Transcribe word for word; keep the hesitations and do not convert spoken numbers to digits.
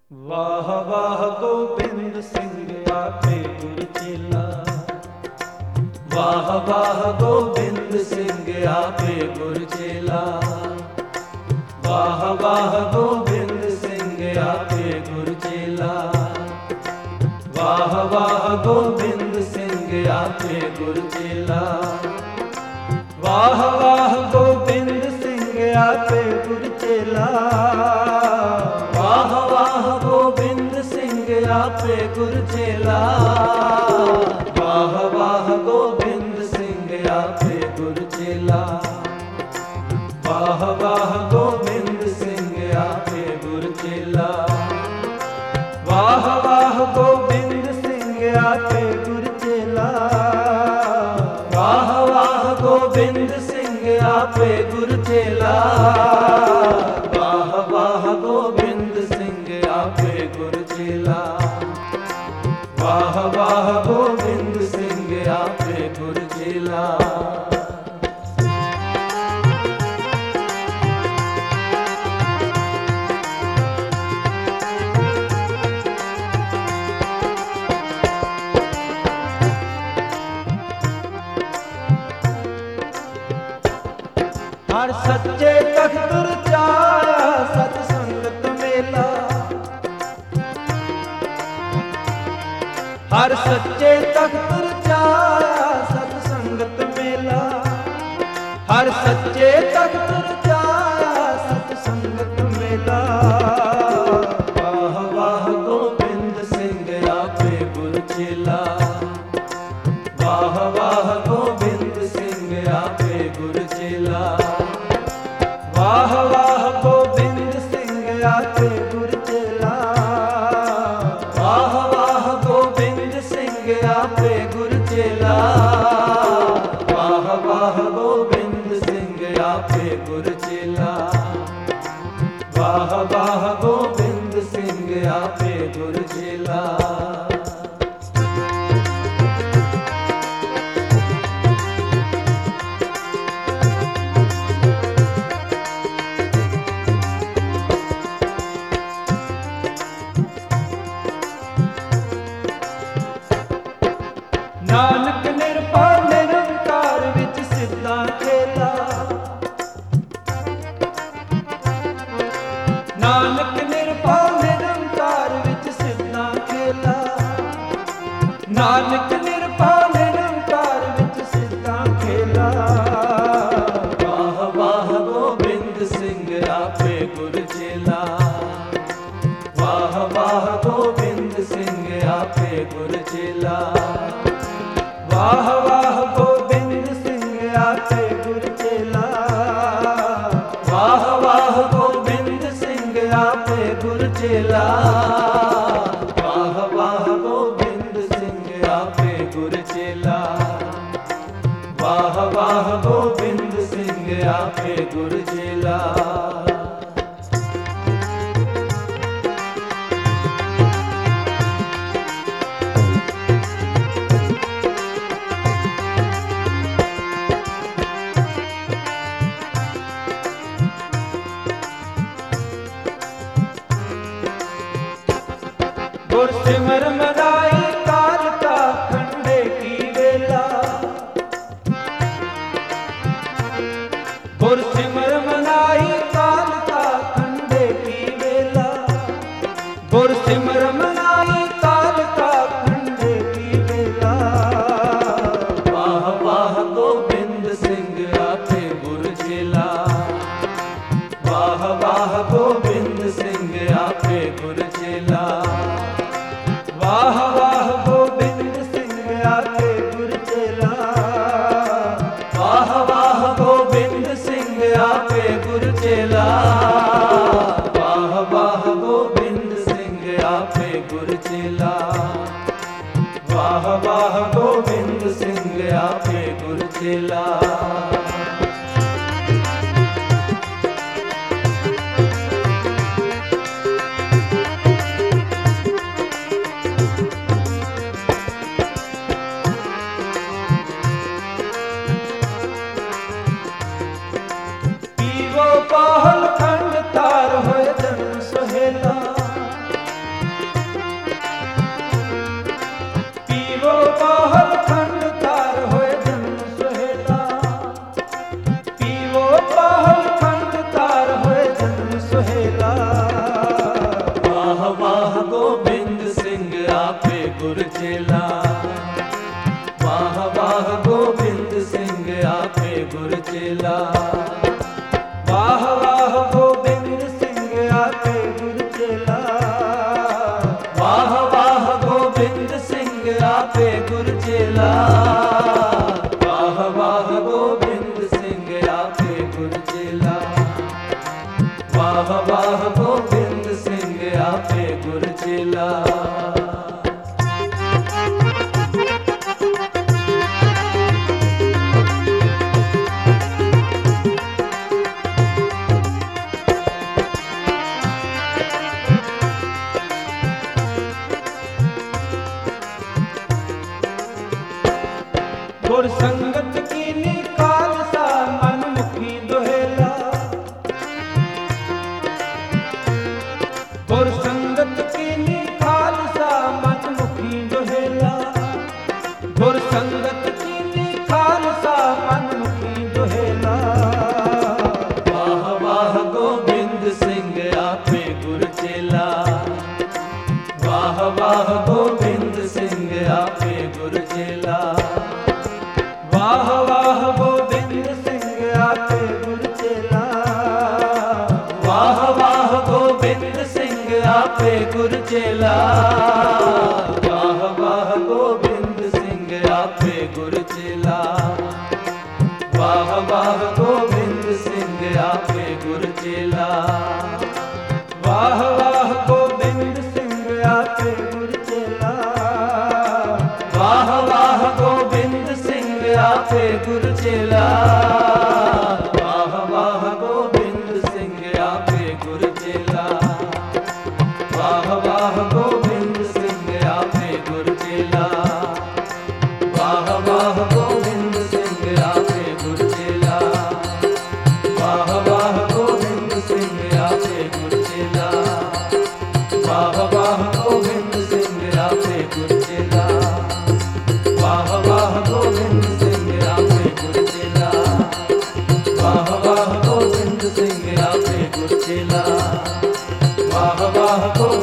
वाह वाह गोबिंद सिंह आपे गुर चेला। वाह वाह गोबिंद सिंह आपे गुर चेला। वाह वाह गोबिंद सिंह आपे गुर चेला। वाह वाह गोबिंद सिंह आपे गुर चेला। वाह वाह गोबिंद सिंह आपे गुर चेला। वाह वाह गोबिंद सिंह आपे गुर चेला। वाह वाह गोबिंद सिंह आपे गुर चेला। वाह वाह गोबिंद सिंह आपे गुर चेला। वाह वाह गोबिंद सिंह आपे गुर चेला। वाह वाह गोबिंद सिंह आपे गुर चेला। वाह वाह गोबिंद सिंह आपे गुर चेला। वाह वाह गोबिंद सिंह आपे गुर चेला। हर सच्चे तख्तुर चाया सतसंगत मेला। हर सच्चे तख्तुर चाया सतसंगत मेला। हर सच्चे तख्तुर चाया सतसंगत मेला। वाह वाह गोबिंद सिंह आपे गुर चेला। वाह वाह गोबिंद सिंह आपे गुर चेला। वाह वाह गोबिंद सिंह आपे गुर चेला। वाह वाह गोबिंद सिंह आपे गुर चेला। वाह वाह गोबिंद सिंह आपे गुर चेला। वाह वाह गोबिंद सिंह आपे गुर चेला। नानक निरभय निरंकार विच सिद्धा खेला। नानक निरभय निरंकार विच सिद्धा खेला। नानक निरभय निरंकार विच सिद्धा खेला। वाह वाह गोबिंद सिंह आपे गुर चेला। वाह वाह गोबिंद सिंह आपे गुर चेला। वाह वाह गोबिंद सिंह आपे गुर चेला। वाह वाह गोबिंद सिंह आपे गुर चेला। वाह वाह गोबिंद सिंह आपे गुर चेला। वाह वाह गोबिंद सिंह आपे गुर चेला। गुर सिमर मनाई काल का खंडे की वेला। गुर सिमर मनाई काल का खंडे की वेला। गुर सिमर मनाई काल का खंडे की वेला। वाह वाह गोबिंद सिंह आपे गुर चेला। वाह वाह गोबिंद सिंह आपे गुर चेला। वाह वाह गोबिंद सिंह आपे गुर चेला। वाह वाह गोबिंद सिंह आपे गुर चेला। वाह वाह गोबिंद सिंह आपे गुर चेला। वाह वाह गोबिंद सिंह आपे गुर चेला। पीवो पाहल खंड वाह वाह गोविंद सिंह आपे गुरचेला। गुर संगत की निकाल सा मनमुखी दोहेला। गुर संगत की निकाल सा मनमुखी दोहेला। गुर संगत की निकाल सा मनमुखी दोहेला। वाह वाह गोविंद सिंह आपे गुरचेला। वाह वाह गोविंद सिंह आपे गुरचेला। वाह वाह गोविंद सिंह आपे गुरचेला। वाह वाह गोविंद सिंह आपे गुरचेला। वाह वाह गोविंद सिंह आपे गुरचेला। वाह वाह गोविंद सिंह आपे गुरचेला। वाह वाह गोविंद सिंह आपे गुरचेला। वाह वाह गोविंद सिंह आपे गुरचेला। वाह वाह गोविंद सिंह आपे गुरचेला। वाह वाह गोविंद सिंह आपे गुरचेला। वाह वाह गोविंद सिंह आपे गुरचेला। वाह वाह गोविंद सिंह आपे गुरचेला। वाह वाह गोविंद सिंह आपे गुरचेला। वाह वाह गोविंद सिंह आपे गुरचेला। वाह वाह गोविंद सिंह आपे गुरचेला। वाह वाह